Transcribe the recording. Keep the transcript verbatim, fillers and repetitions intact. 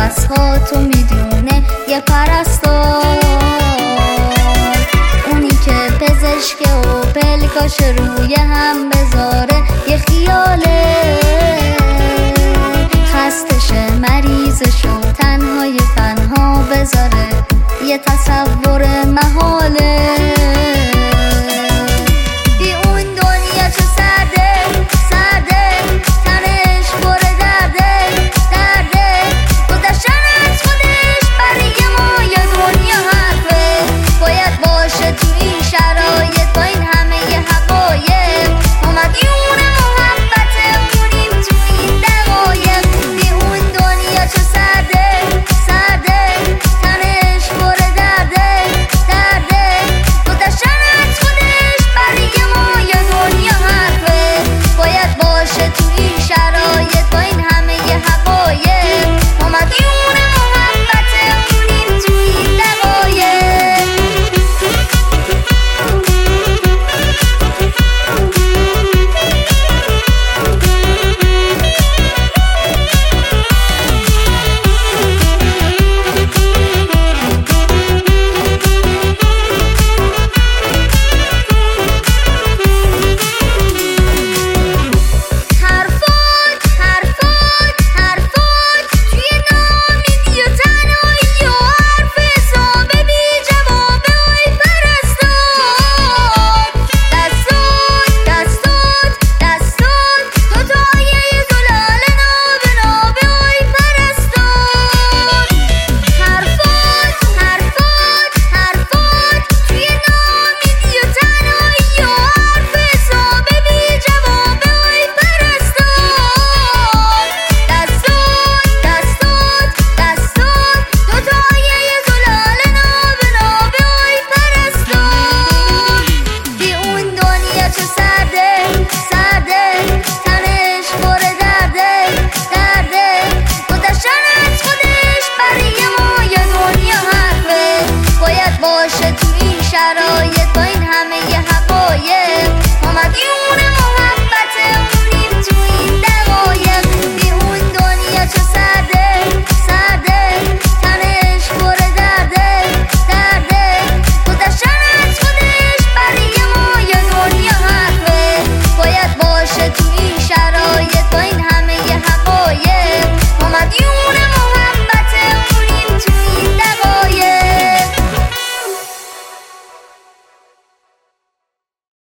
نفس‌هاتو میدونه یه پرستار، اونی که پزشک و پلکاش روی هم بذاره یه خیاله، خستشه مریضشو تنهای تنها بذاره یه تصور محاله. بی اون دنیا چه سرده سرده، تنش پر درده درده، گذشتن از خودش برای ما یه دنیا حرفه، باید باشه تو این شرایط با این همه یه حقایق، ما مدیون محبتمونیم تو این دقایق. بی اون دنیا چه سرده سرده، تنش پر درده درده، گذشتن از خودش برای ما یه دنیا حرفه، باید باشه تو